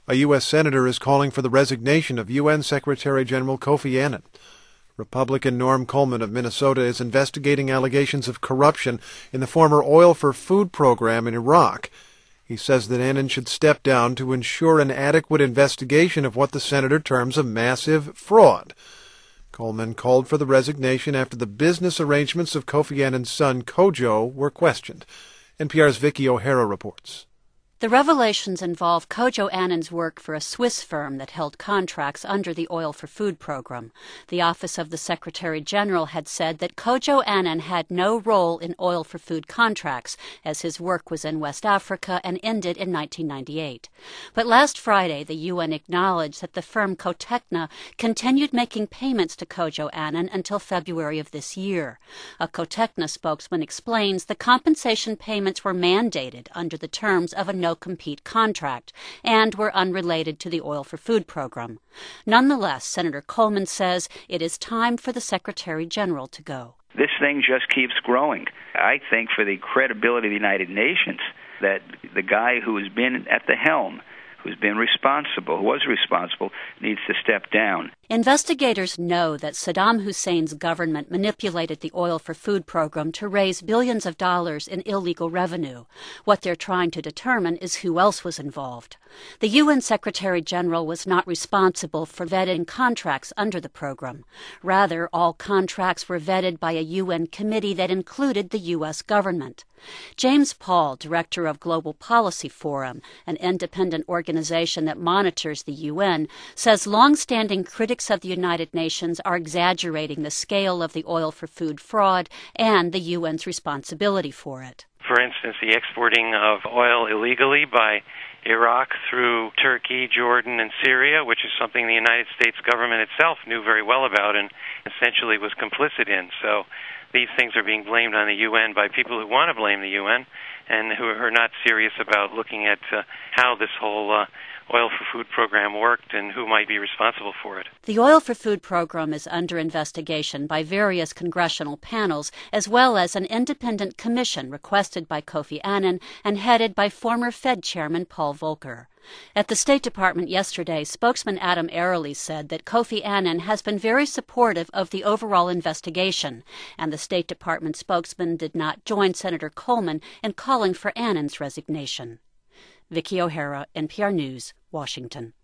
A U.S. senator is calling for the resignation of UN Secretary General Kofi Annan. Republican Norm Coleman of Minnesota is investigating allegations of corruption in the former Oil for Food program in Iraq. He says that Annan should step down to ensure an adequate investigation of what the senator terms a massive fraud. Coleman called for the resignation after the business arrangements of Kofi Annan's son, Kojo, were questioned. NPR's Vicky O'Hara reports. The revelations involve Kojo Annan's work for a Swiss firm that held contracts under the Oil for Food program. The Office of the Secretary General had said that Kojo Annan had no role in Oil for Food contracts, as his work was in West Africa and ended in 1998. But last Friday, the UN acknowledged that the firm Cotecna continued making payments to Kojo Annan until February of this year. A Cotecna spokesman explains the compensation payments were mandated under the terms of a no-compete contract and were unrelated to the Oil for Food program. Nonetheless, Senator Coleman says it is time for the Secretary General to go. This thing just keeps growing. I think for the credibility of the United Nations that the guy who has been at the helm, who was responsible, needs to step down. Investigators know that Saddam Hussein's government manipulated the Oil for Food program to raise billions of dollars in illegal revenue. What they're trying to determine is who else was involved. The UN Secretary General was not responsible for vetting contracts under the program. Rather, all contracts were vetted by a UN committee that included the U.S. government. James Paul, director of Global Policy Forum, an independent organization that monitors the UN, says long-standing critics of the United Nations are exaggerating the scale of the Oil for Food fraud and the UN's responsibility for it. For instance, the exporting of oil illegally by Iraq through Turkey, Jordan, and Syria, which is something the United States government itself knew very well about and essentially was complicit in. So these things are being blamed on the UN by people who want to blame the UN and who are not serious about looking at how this whole Oil for Food program worked and who might be responsible for it. The Oil for Food program is under investigation by various congressional panels as well as an independent commission requested by Kofi Annan and headed by former Fed Chairman Paul Volcker. At the State Department yesterday, spokesman Adam Airlie said that Kofi Annan has been very supportive of the overall investigation, and the State Department spokesman did not join Senator Coleman in calling for Annan's resignation. Vicky O'Hara, NPR News, Washington.